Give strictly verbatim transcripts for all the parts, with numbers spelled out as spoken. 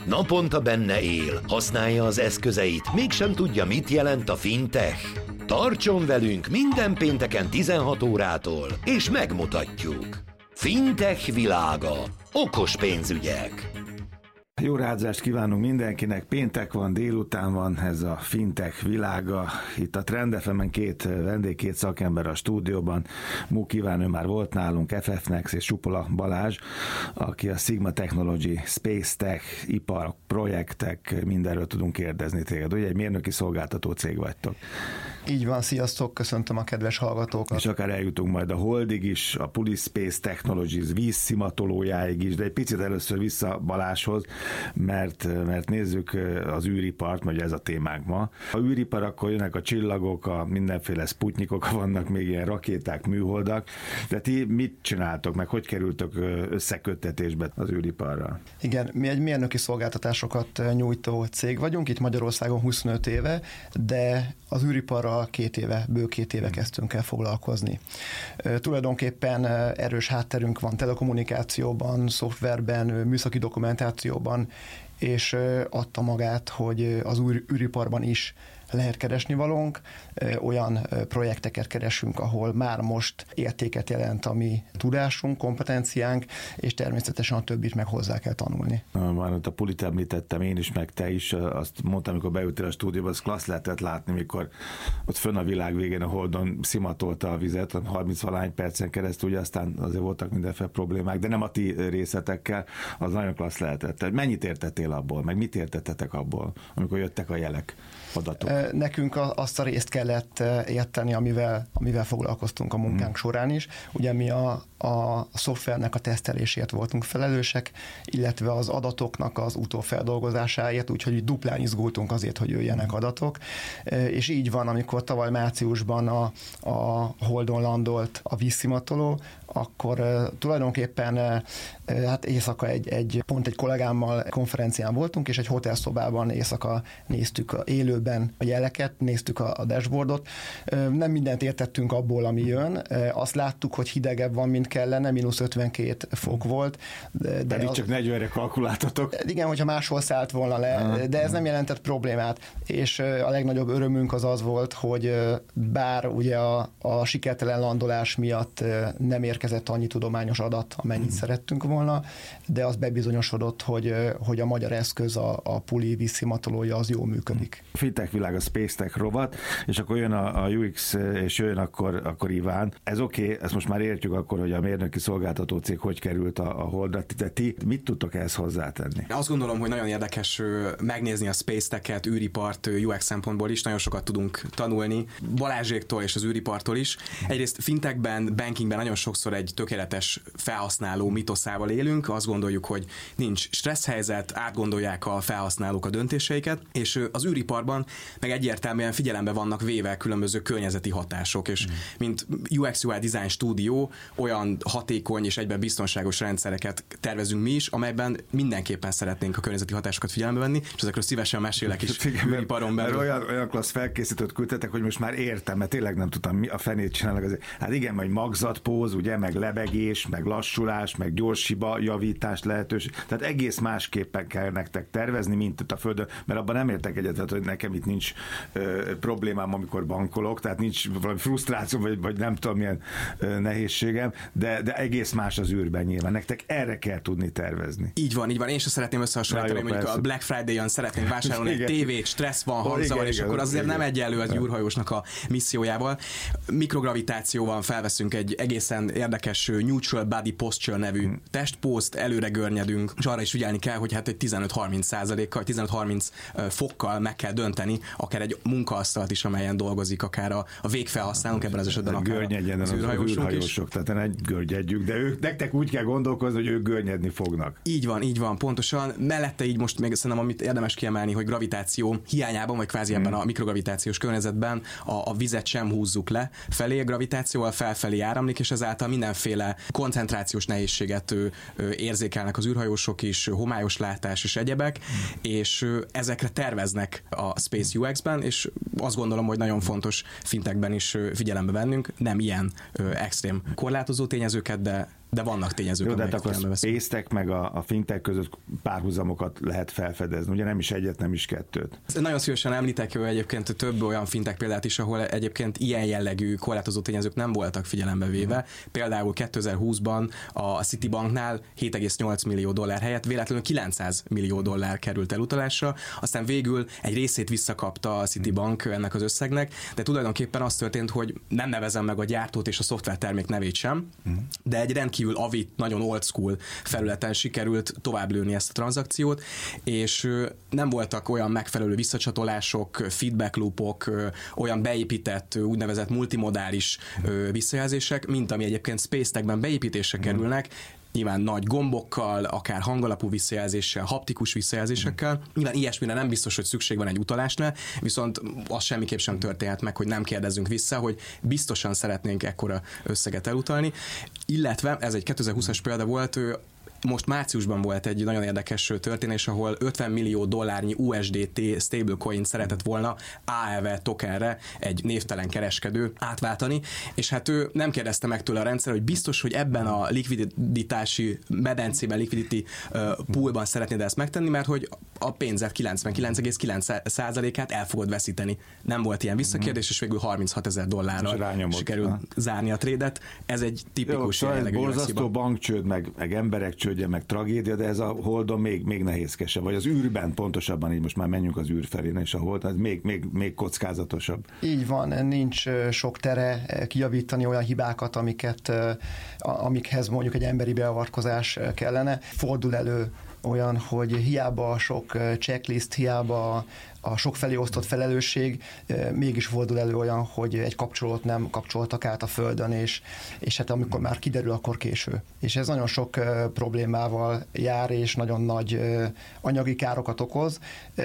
Naponta benne él, használja az eszközeit, mégsem tudja, mit jelent a fintech. Tartson velünk minden pénteken tizenhat órától, és megmutatjuk. Fintech világa. Okos pénzügyek. Jó rázást kívánunk mindenkinek, péntek van, délután van, ez a fintech világa. Itt a Trend ef emen két vendég, két szakember a stúdióban. Múk Iván, ő már volt nálunk, ef ef nex és Supola Balázs, aki a Sigma Technology, Space Tech, ipar, projektek, mindenről tudunk kérdezni téged. Ugye egy mérnöki szolgáltató cég vagytok. Így van, sziasztok, köszöntöm a kedves hallgatókat. És akár eljutunk majd a Holdig is, a Police Space Technologies vízszimatolójáig is, de egy picit először vissza Balázshoz, mert, mert nézzük az űripart, mert ez a témánk ma. Ha űripar, akkor jönnek a csillagok, a mindenféle sputnikok, vannak még ilyen rakéták, műholdak, de ti mit csináltok, meg hogy kerültök összeköttetésbe az űriparral? Igen, mi egy mérnöki szolgáltatásokat nyújtó cég vagyunk, itt Magyarországon huszonöt éve, de az űriparral két éve, bő két éve kezdtünk el foglalkozni. Tulajdonképpen erős hátterünk van telekommunikációban, szoftverben, műszaki dokumentációban, és adta magát, hogy az űriparban is lehet keresni valónk, olyan projekteket keresünk, ahol már most értéket jelent a mi tudásunk, kompetenciánk, és természetesen a többit meg hozzá kell tanulni. Már ott a Pulit említettem én is, meg te is, azt mondtam, amikor beültél a stúdióba, az klassz lehetett látni, mikor ott fönn a világ végén a Holdon szimatolta a vizet, harminc-valány percen keresztül, ugye aztán azért voltak mindenféle problémák, de nem a ti részletekkel, az nagyon klassz lehetett. Mennyit értettél abból, meg mit értettetek abból, amikor jöttek a jelek, adatok? Nekünk azt a részt kellett érteni, amivel, amivel foglalkoztunk a munkánk hmm. során is. Ugye mi a, a szoftvernek a tesztelésért voltunk felelősek, illetve az adatoknak az utófeldolgozásáért, úgyhogy duplán izgultunk azért, hogy jöjjenek adatok. És így van, amikor tavaly márciusban a, a Holdon landolt a vízszimatoló, akkor uh, tulajdonképpen uh, hát éjszaka egy, egy, pont egy kollégámmal konferencián voltunk, és egy hotelszobában éjszaka néztük a, élőben a jeleket, néztük a, a dashboardot. Uh, nem mindent értettünk abból, ami jön. Uh, azt láttuk, hogy hidegebb van, mint kellene, mínusz ötvenkét fok volt. De, de Pedig az, csak negyvenre kalkuláltatok. Igen, hogyha máshol szállt volna le, uh-huh. de ez nem jelentett problémát. És uh, a legnagyobb örömünk az az volt, hogy uh, bár ugye a, a sikertelen landolás miatt uh, nem ér érkezett annyi tudományos adat, amennyit mm. szerettünk volna, de az bebizonyosodott, hogy, hogy a magyar eszköz, a, a Puli vízszimatolója az jól működik. Fintech világ, a Space Tech rovat, és akkor jön a, a u iksz, és jön akkor, akkor Iván. Ez oké, okay, ezt most már értjük akkor, hogy a mérnöki szolgáltató cég hogy került a, a Holdra. De ti mit tudtok ehhez hozzátenni? Azt gondolom, hogy nagyon érdekes megnézni a Space Tech-et, űripart u iksz szempontból is, nagyon sokat tudunk tanulni Balázséktól és az űripartól is. Egyrészt fintechben, bankingben nagyon sokszor egy tökéletes felhasználó mitoszával élünk, azt gondoljuk, hogy nincs stressz helyzet, átgondolják a felhasználók a döntéseiket, és az űriparban meg egyértelműen figyelembe vannak véve különböző környezeti hatások, és mm. mint u iksz u i Design Studio olyan hatékony és egyben biztonságos rendszereket tervezünk mi is, amelyben mindenképpen szeretnénk a környezeti hatásokat figyelembe venni, és ezekről szívesen mesélek is űriparon belül. Olyan, olyan klassz felkészítőt küldtetek, hogy most már értem, mert tényleg nem tudtam, mi a fenét csinálnak. Azért. Hát igen, majd magzatpóz, ugye, meg lebegés, meg lassulás, meg gyors hiba javítás lehetőség. Tehát egész másképpen kell nektek tervezni, mint itt a Földön, mert abban nem értek egyet, hogy nekem itt nincs ö, problémám, amikor bankolok, tehát nincs valami frusztráció, vagy, vagy nem tudom milyen ö, nehézségem, de, de egész más az űrben nyilván. Nektek erre kell tudni tervezni. Így van, így van. Én sem szeretném összehasonlítani, hogy mondjuk a Black Friday-on szeretnénk vásárolni egy tévét, stressz van, hangzavar, és igen, akkor azért igen. nem egyenlő az űrhajósnak a missziójával. Mikrogravitációval felveszünk egy egészen érdekes Neutral Body Posture nevű hmm. testpózt, előre görnyedünk, és arra is figyelni kell, hogy hát egy tizenöt-harminc százalékkal, tizenöt-harminc fokkal meg kell dönteni, akár egy munkaasztalt is, amelyen dolgozik, akár a, a végfelhasználónk, ebben az esetben akár az, az űrhajósok is. Tehát ne görnyedjük, de ők, nektek úgy kell gondolkozni, hogy ők görnyedni fognak. Így van, így van, pontosan. Mellette így most még szerintem, amit érdemes kiemelni, hogy gravitáció hiányában, vagy kvázi hmm. ebben a mikrogravitációs környezetben a, a vizet sem húzzuk le felé, gravitációval felfelé áramlik, és ezáltal mindenféle koncentrációs nehézséget ö, ö, érzékelnek az űrhajósok is, homályos látás és egyebek, mm. és ö, ezekre terveznek a Space u iksz-ben, és azt gondolom, hogy nagyon fontos fintechben is ö, figyelembe vennünk, nem ilyen ö, extrém korlátozó tényezőket, de de vannak tényezők, jó, de amelyek akkor a Space-tek meg a, a fintech között párhuzamokat lehet felfedezni, ugye nem is egyet, nem is kettőt. Nagyon szívesen említek egyébként több olyan fintech példát is, ahol egyébként ilyen jellegű korlátozó tényezők nem voltak figyelembe véve. Hmm. Például kétezer-húszban a Citibanknál hét egész nyolc millió dollár helyett véletlenül kilencszáz millió dollár került elutalásra, aztán végül egy részét visszakapta a Citibank ennek az összegnek, de tulajdonképpen az történt, hogy nem nevezem meg a gyártót és a szoftvertermék nevét sem, hmm. de egy rendkívül avit, nagyon old school felületen sikerült tovább lőni ezt a tranzakciót, és nem voltak olyan megfelelő visszacsatolások, feedback loopok, olyan beépített úgynevezett multimodális visszajelzések, mint ami egyébként Space-tekben beépítésre kerülnek, nyilván nagy gombokkal, akár hangalapú visszajelzéssel, haptikus visszajelzésekkel. Nyilván ilyesmire nem biztos, hogy szükség van egy utalásnál, viszont az semmiképp sem történhet meg, hogy nem kérdezzünk vissza, hogy biztosan szeretnénk ekkora összeget elutalni. Illetve, ez egy kétezer-húszas példa volt, most márciusban volt egy nagyon érdekes történés, ahol ötven millió dollárnyi u es dé té stablecoin szeretett volna á e vé tokenre egy névtelen kereskedő átváltani, és hát ő nem kérdezte meg tőle a rendszer, hogy biztos, hogy ebben a likviditási medencében, liquidity uh, poolban szeretnéd ezt megtenni, mert hogy a pénzed kilencvenkilenc egész kilenc százalékát el fogod veszíteni. Nem volt ilyen visszakérdés, és végül harminchatezer dollárral sikerült ha. zárni a trédet. Ez egy tipikus jó, jellegű borzasztó bankcsőd, meg, meg emberek csődje, meg tragédia, de ez a Holdon még, még nehézkesebb, vagy az űrben pontosabban, így most már menjünk az űr felé, és a Hold, ez még, még, még kockázatosabb. Így van, nincs sok tere kijavítani olyan hibákat, amiket, amikhez mondjuk egy emberi beavatkozás kellene. Fordul elő olyan, hogy hiába a sok checklist, hiába a sokfelé osztott felelősség, mégis fordul elő olyan, hogy egy kapcsolót nem kapcsoltak át a földön, és, és hát amikor már kiderül, akkor késő. És ez nagyon sok problémával jár, és nagyon nagy anyagi károkat okoz,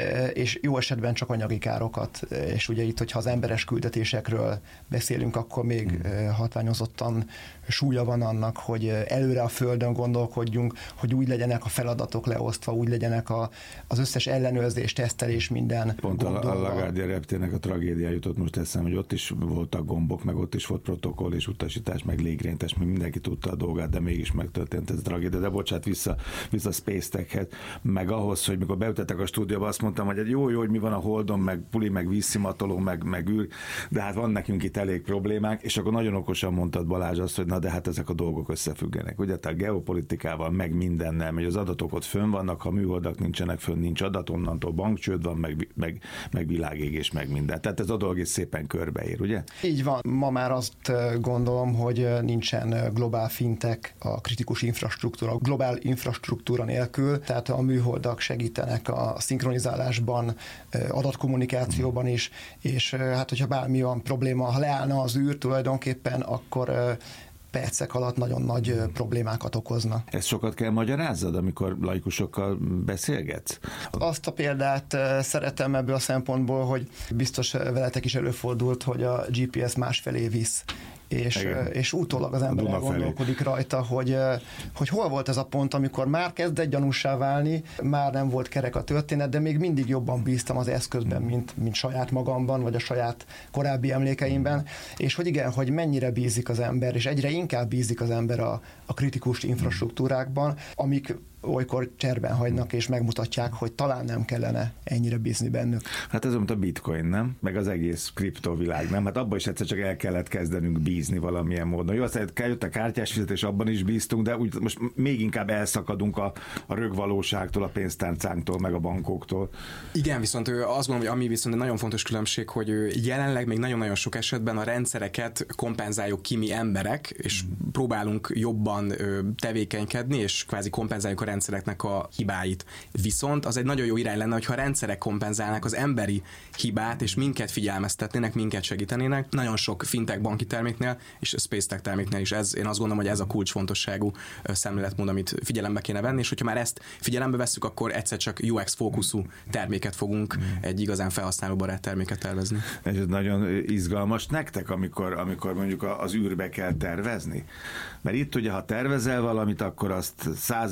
és jó esetben csak anyagi károkat. És ugye itt, hogyha az emberes küldetésekről beszélünk, akkor még hatványozottan súlya van annak, hogy előre a földön gondolkodjunk, hogy úgy legyenek a feladatok leosztva, úgy legyenek a, az összes ellenőrzés, tesztelés, minden. Pont a, a LaGuardia reptérnek a tragédia jutott most eszem, hogy ott is voltak gombok, meg ott is volt protokoll és utasítás, meg légréntes, meg mindenki tudta a dolgát, de mégis megtörtént ez a tragédia. De bocsánat, vissza, vissza Space-tekhez, meg ahhoz, hogy mikor beütettek a stúdióba, azt mondtam, hogy egy jó, jó, hogy mi van a Holdon, meg puli, meg vízszimatoló, meg, meg űr, de hát van nekünk itt elég problémák, és akkor nagyon okosan mondtad, Balázs, azt, hogy na de hát ezek a dolgok összefüggenek. Ugye, tehát geopolitikával, meg mindennel, hogy az adatok ott fönn vannak, ha műholdak nincsenek fönn, nincs adat, onnantól bankcsőd van, meg, meg, meg világégés, meg minden. Tehát ez a dolog is szépen körbeér, ugye? Így van. Ma már azt gondolom, hogy nincsen globál fintech a kritikus infrastruktúra, globál infrastruktúra nélkül, tehát a műholdak segítenek a szinkronizálásban, adatkommunikációban is, és hát hogyha bármi van probléma, ha leállna az űr tulajdonképpen, akkor percek alatt nagyon nagy problémákat okozna. Ezt sokat kell magyarázzad, amikor laikusokkal beszélgetsz? Azt a példát szeretem ebből a szempontból, hogy biztos veletek is előfordult, hogy a gé pé es másfelé visz. És, és utólag az ember elgondolkodik rajta, hogy, hogy hol volt ez a pont, amikor már kezdett gyanússá válni, már nem volt kerek a történet, de még mindig jobban bíztam az eszközben, mint, mint saját magamban, vagy a saját korábbi emlékeimben, és hogy igen, hogy mennyire bízik az ember, és egyre inkább bízik az ember a, a kritikus infrastruktúrákban, amik olykor cserben hagynak, és megmutatják, hogy talán nem kellene ennyire bízni bennük. Hát ez mint a bitcoin, nem? Meg az egész kriptovilág, nem? Hát abban is egyszer csak el kellett kezdenünk bízni valamilyen módon. Jó, aztán jött a kártyás fizetés, abban is bíztunk, de úgy most még inkább elszakadunk a, a rögvalóságtól, a pénztárcánktól, meg a bankoktól. Igen, viszont azt gondolom, hogy ami viszont egy nagyon fontos különbség, hogy jelenleg még nagyon-nagyon sok esetben a rendszereket kompenzáljuk ki mi emberek, és mm. próbálunk jobban tevékenykedni, és kvázi kompenzáljuk a rendszereknek a hibáit. Viszont az egy nagyon jó irány lenne, hogyha a rendszerek kompenzálnák az emberi hibát, és minket figyelmeztetnének, minket segítenének. Nagyon sok fintech banki terméknél, és SpaceTech terméknél is ez, én azt gondolom, hogy ez a kulcsfontosságú szemléletmód, amit figyelembe kéne venni, és hogyha már ezt figyelembe vesszük, akkor egyszer csak u iksz fókuszú terméket fogunk, egy igazán felhasználóbarát terméket tervezni. Ez nagyon izgalmas nektek, amikor, amikor mondjuk az űrbe kell tervezni? Mert itt ugye, ha tervezel valamit, akkor azt százezer, egy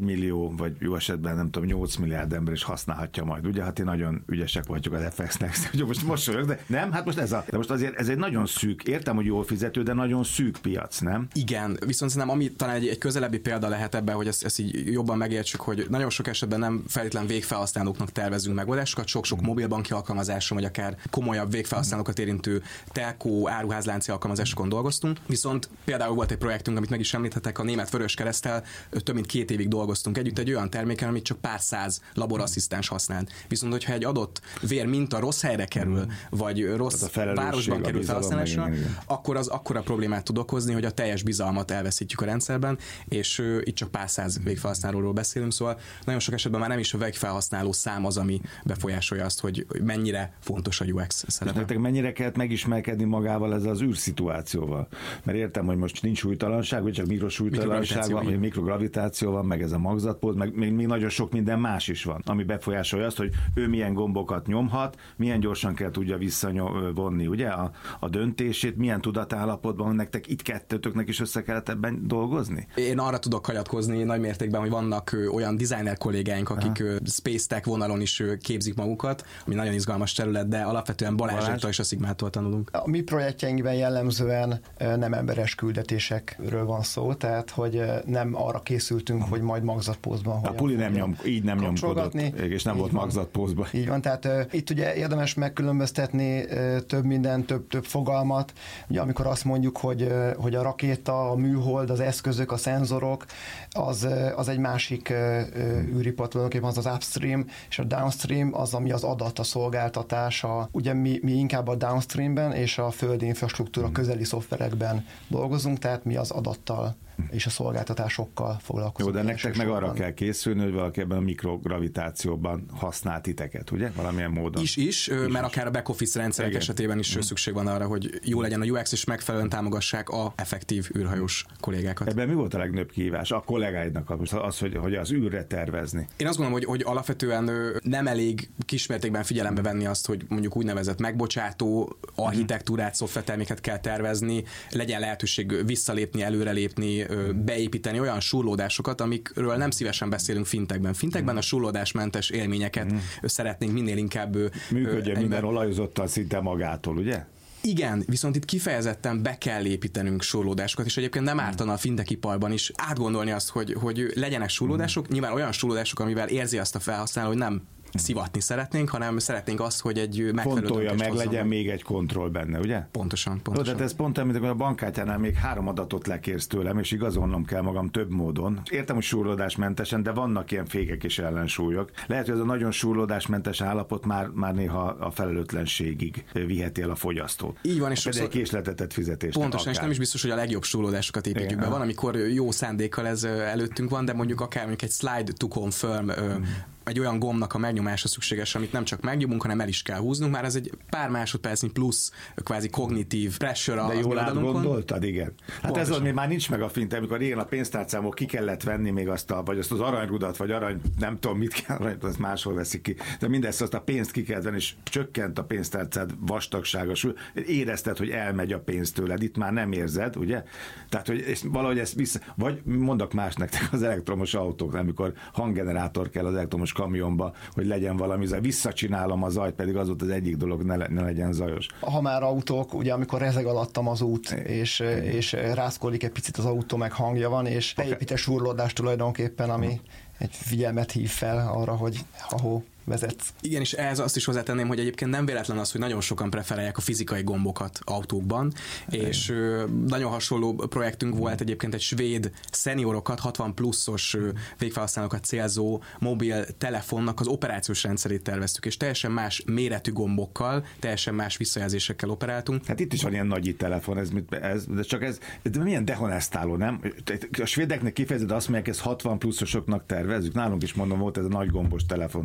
millió, vagy jó esetben nem tudom, nyolc milliárd ember is használhatja majd. Ugye, hát én nagyon ügyesek vagyok az ef exnek, hogy most mosolyog, de nem, hát most ez a, de most azért ez egy nagyon szűk, értem, hogy jól fizető, de nagyon szűk piac, nem? Igen, viszont szerintem ami talán egy, egy közelebbi példa lehet ebben, hogy ezt, ezt így jobban megértsük, hogy nagyon sok esetben nem feltétlen végfelhasználóknak tervezünk megoldásokat, sok-sok mobilbanki alkalmazáson, vagy akár komolyabb végfelhasználókat érintő telkó, áruházlánci alkalmazásokon dolgoztunk. Viszont például volt egy projektünk, amit meg is említhetek, a Német Vöröskereszttel több mint két évig dolgoztunk együtt egy olyan terméken, amit csak pár száz laborasszisztens használt. Viszont, hogyha egy adott vér minta rossz helyre kerül, vagy rossz városban kerül felhasználásra, akkor az akkora problémát tud okozni, hogy a teljes bizalmat elveszítjük a rendszerben, és uh, itt csak pár száz végfelhasználóról beszélünk, szóval nagyon sok esetben már nem is a végfelhasználó szám az, ami befolyásolja azt, hogy mennyire fontos a u iksz szerepe. Nektek mennyire kellett megismerkedni magával ezzel az űrszituációval? Mert értem, hogy most nincs súlytalanság, vagy csak mikrosúlytalanság van, vagy mikrogravitáció van, meg ez a magzatpóz, meg még, még nagyon sok minden más is van, ami befolyásolja azt, hogy ő milyen gombokat nyomhat, milyen gyorsan kell tudja visszavonni, ugye, a, a döntését, milyen tudatállapotban van nektek, itt kettőtöknek is össze kellett ebben dolgozni? Én arra tudok hagyatkozni nagy mértékben, hogy vannak ö, olyan designer kollégáink, akik ö, Space Tech vonalon is ö, képzik magukat, ami nagyon izgalmas terület, de alapvetően Balázséktól és a Szigmától tanulunk. A mi projektjeinkben jellemzően nem emberes küldetésekről van szó, tehát hogy nem arra készültünk, hogy majd magzatpózban. A puli nem nyom, így nem nyomkodott, és nem volt magzatpózban. Így van, tehát uh, itt ugye érdemes megkülönböztetni uh, több minden, több, több fogalmat. Ugye amikor azt mondjuk, hogy, uh, hogy a rakéta, a műhold, az eszközök, a szenzorok, az, uh, az egy másik uh, űripar tulajdonképpen, az az upstream, és a downstream az, ami az adat, a szolgáltatás. A, ugye mi, mi inkább a downstreamben és a földi infrastruktúra közeli szoftverekben dolgozunk, tehát mi az adattal és a szolgáltatásokkal foglalkozunk. Jó, de nektek meg arra kell készülni, hogy valaki ebben a mikrogravitációban használ titeket, ugye? Valamilyen módon. Is, is, is mert is. Akár a back-office rendszerek igen. esetében is mm. szükség van arra, hogy jó legyen a u iksz, és megfelelően támogassák a effektív űrhajós kollégákat. Ebben mi volt a legnagyobb kihívás? A kollégáidnak az, hogy, hogy az űrre tervezni. Én azt gondolom, hogy, hogy alapvetően nem elég kismértékben figyelembe venni azt, hogy mondjuk úgynevezett megbocsátó architektúrát, szoftverterméket kell tervezni, legyen lehetőség visszalépni, előrelépni, beépíteni olyan súrlódásokat, amikről nem szívesen beszélünk fintekben. Fintekben a súrlódásmentes élményeket mm. szeretnénk minél inkább... Működjön minden olajozottan szinte magától, ugye? Igen, viszont itt kifejezetten be kell építenünk súrlódásokat, és egyébként nem ártana a fintech iparban is átgondolni azt, hogy, hogy legyenek súrlódások, mm. nyilván olyan súrlódások, amivel érzi azt a felhasználó, hogy nem szivatni szeretnénk, hanem szeretnénk azt, hogy egy megfelelő fontolja meg, legyen meg. Még egy kontroll benne, ugye? Pontosan, pontosan. Tehát ez pont, amikor a bankkártyánál még három adatot lekérsz tőlem, és igazolnom kell magam több módon. Értem, hogy súrlódásmentesen, de vannak ilyen fékek és ellensúlyok. Lehet, hogy ez a nagyon súrlódásmentes állapot már, már néha a felelőtlenségig viheti el a fogyasztót. Így van, és sokszor... egy késletetett fizetést. Pontosan, és nem is biztos, hogy a legjobb súrlódásokat építjük be. Van, amikor jó szándékkal ez előttünk van, de mondjuk akár mondjuk egy slide to confirm mm. egy olyan gombnak a megnyomása szükséges, amit nem csak megnyomunk, hanem el is kell húznunk, már ez egy pár másodpercnyi plusz kvázi kognitív pressure a de jól átgondoltad, igen. Hát pontosan. Ez az, ami már nincs meg a fint, amikor régen a pénztárcámból ki kellett venni még azt a, vagy azt az aranyrudat, vagy arany, nem tudom mit kell, aranyt, azt máshol veszik ki, de mindezt azt a pénzt ki kellett venni, és csökkent a pénztárcád vastagsága, érezted, hogy elmegy a pénz tőled, itt már nem érzed, ugye? Tehát, hogy és valahogy ezt vissza, vagy mondok más nektek az elektromos autók, amikor hanggenerátor kell az elektromos kamionba, hogy legyen valami zaj. Visszacsinálom a zajt, pedig az volt az egyik dolog, ne, le, ne legyen zajos. Ha már autók, ugye amikor rezeg alattam az út, és, és rászkolik egy picit az autó, meg hangja van, és beépít egy súrlódást tulajdonképpen, ami egy figyelmet hív fel arra, hogy ha-hó, vezetsz. Igen, és ehhez azt is hozzátenném, hogy egyébként nem véletlen az, hogy nagyon sokan preferálják a fizikai gombokat autókban, igen. és ö, nagyon hasonló projektünk volt egyébként egy svéd szeniorokat, hatvan pluszos ö, végfelhasználókat célzó mobil telefonnak az operációs rendszerét terveztük, és teljesen más méretű gombokkal, teljesen más visszajelzésekkel operáltunk. Hát itt is van ilyen nagy telefon, ez, ez, de csak ez, ez milyen dehonestáló, nem? A svédeknek kifejezed azt mondják, ez hatvan pluszosoknak tervezzük. Nálunk is mondom, volt ez a nagy gombos telefon, tudom, a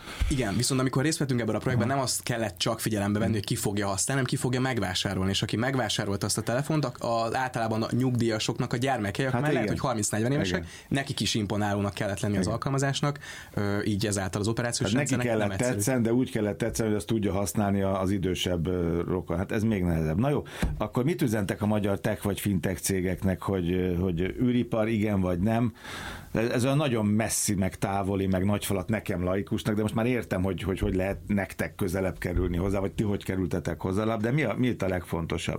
Igen, viszont amikor részt vettünk ebben a projektben, nem azt kellett csak figyelembe venni, hogy ki fogja használni, hanem ki fogja megvásárolni, és aki megvásárolta azt a telefont, az általában a nyugdíjasoknak a gyermekei, hát már lehet, hogy harminc-negyven évesek, igen. Nekik is imponálónak kellett lenni igen. az alkalmazásnak, így ezáltal az operációs hát neki kellett tetszen, de úgy kellett tetszen, hogy azt tudja használni az idősebb rokon. Hát ez még nehezebb. Na jó, akkor mit üzentek a magyar tech vagy fintech cégeknek, hogy, hogy űripar igen vagy nem? Ez olyan nagyon messzi, meg távoli, meg nagyfalat nekem laikusnak, de most már értem, hogy hogy, hogy lehet nektek közelebb kerülni hozzá, vagy ti hogy kerültetek hozzá, de mi, a, mi itt a legfontosabb?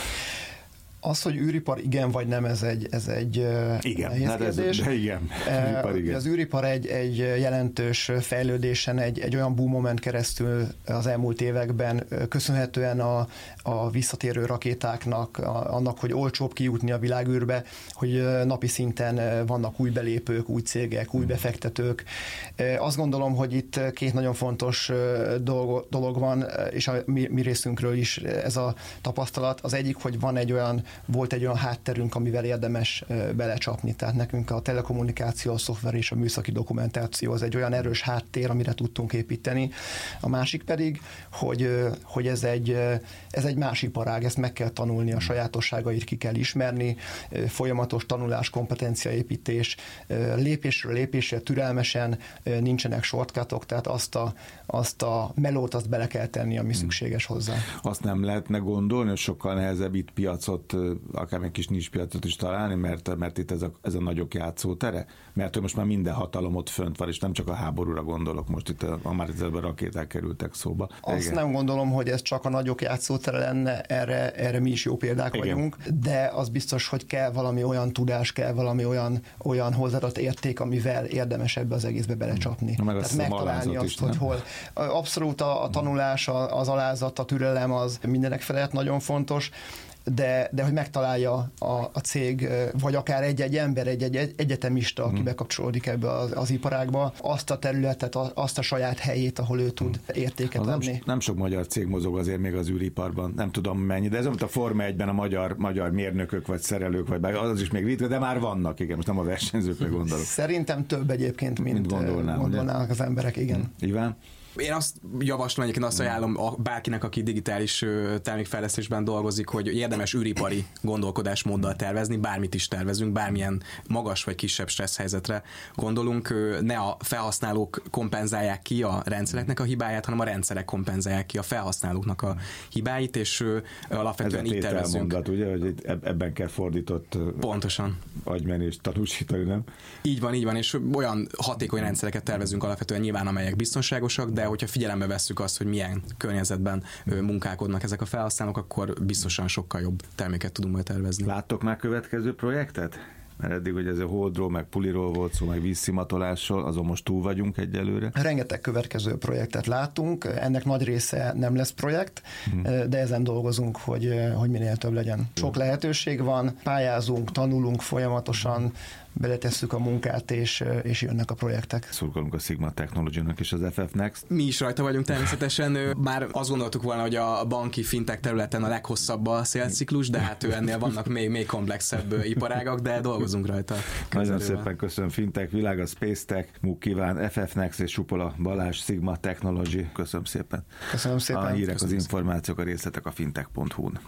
Az, hogy űripar igen vagy nem, ez egy, ez egy igen, nehéz hát kérdés. Ez, de igen. Űripar, igen. Az űripar egy, egy jelentős fejlődésen, egy, egy olyan boom moment keresztül az elmúlt években, köszönhetően a, a visszatérő rakétáknak, a, annak, hogy olcsóbb kijutni a világűrbe, hogy napi szinten vannak új belépők, új cégek, új befektetők. Azt gondolom, hogy itt két nagyon fontos dolog, dolog van, és a mi, mi részünkről is ez a tapasztalat. Az egyik, hogy van egy olyan volt egy olyan hátterünk, amivel érdemes belecsapni. Tehát nekünk a telekommunikáció, a szoftver és a műszaki dokumentáció az egy olyan erős háttér, amire tudtunk építeni. A másik pedig, hogy, hogy ez, egy, ez egy más iparág, ezt meg kell tanulni, a sajátosságait ki kell ismerni, folyamatos tanulás, kompetenciaépítés, lépésről lépésre türelmesen, nincsenek shortcutok, tehát azt a, azt a melót azt bele kell tenni, ami szükséges hozzá. Azt nem lehetne gondolni, hogy sokkal nehezebb itt piacot, akár egy kis nincs piacot is találni, mert, mert itt ez a, ez a nagyok játszótere? Mert hogy most már minden hatalom ott fönt van, és nem csak a háborúra gondolok, most itt a, a már a rakéták kerültek szóba. Azt igen. nem gondolom, hogy ez csak a nagyok játszótere lenne, erre, erre mi is jó példák igen. vagyunk, de az biztos, hogy kell valami olyan tudás, kell valami olyan, olyan hozzáadott érték, amivel érdemes ebbe az egészbe belecsapni. Meg Tehát megtalálni azt, is, hogy nem? hol. Abszolút a, a tanulás, az alázat, a türelem az mindenek felett nagyon fontos, De, de hogy megtalálja a, a cég, vagy akár egy-egy ember, egy-egy egyetemista, aki bekapcsolódik ebbe az, az iparágba, azt a területet, azt a saját helyét, ahol ő tud értéket az adni. Nem, nem sok magyar cég mozog azért még az űriparban, nem tudom mennyi, de ez mint a Forma egyben a magyar, magyar mérnökök, vagy szerelők, vagy az is még ritka, de már vannak, igen, most nem a versenyzőkre gondolok. Szerintem több egyébként, mint, mint gondolnál, gondolnának az emberek, igen. Iván? Én azt javaslom, egyébként azt ajánlom bárkinek, aki digitális termékfejlesztésben dolgozik, hogy érdemes űripari gondolkodásmóddal tervezni, bármit is tervezünk, bármilyen magas vagy kisebb stressz helyzetre gondolunk, ne a felhasználók kompenzálják ki a rendszereknek a hibáját, hanem a rendszerek kompenzálják ki a felhasználóknak a hibáit, és alapvetően így tervezünk. Mondat, ugye, hogy ebben kell fordított pontosan agymenést tanúsítani, nem? Így van, így van, és olyan hatékony rendszereket tervezünk alapvetően nyilván, amelyek biztonságosak, de hogyha figyelembe vesszük azt, hogy milyen környezetben munkálkodnak ezek a felhasználók, akkor biztosan sokkal jobb terméket tudunk majd tervezni. Láttok már következő projektet? Mert eddig, hogy ez a holdról, meg puliról volt szó, meg vízszimatolásról, azon most túl vagyunk egyelőre. Rengeteg következő projektet látunk, ennek nagy része nem lesz projekt, hmm. de ezen dolgozunk, hogy, hogy minél több legyen. Sok lehetőség van, pályázunk, tanulunk folyamatosan, beletesszük a munkát, és, és jönnek a projektek. Szurkolunk a Sigma Technology-nak és az ef ef Next. Mi is rajta vagyunk természetesen. Már azt gondoltuk volna, hogy a banki fintech területen a leghosszabb a szélciklus, de hát ő ennél vannak még, még komplexebb iparágak, de dolgozunk rajta. Nagyon szépen köszönöm. Fintech világ, a Space Tech, Muk Kíván, ef ef Next és Supola Balázs, Sigma Technology. Köszönöm szépen. Köszönöm szépen. A hírek, köszönöm az információk, a részletek a fintech pont hu-n.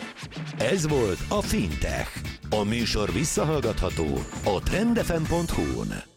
Ez volt a Fintech. A műsor visszahallgatható a trend ef em pont hu-n.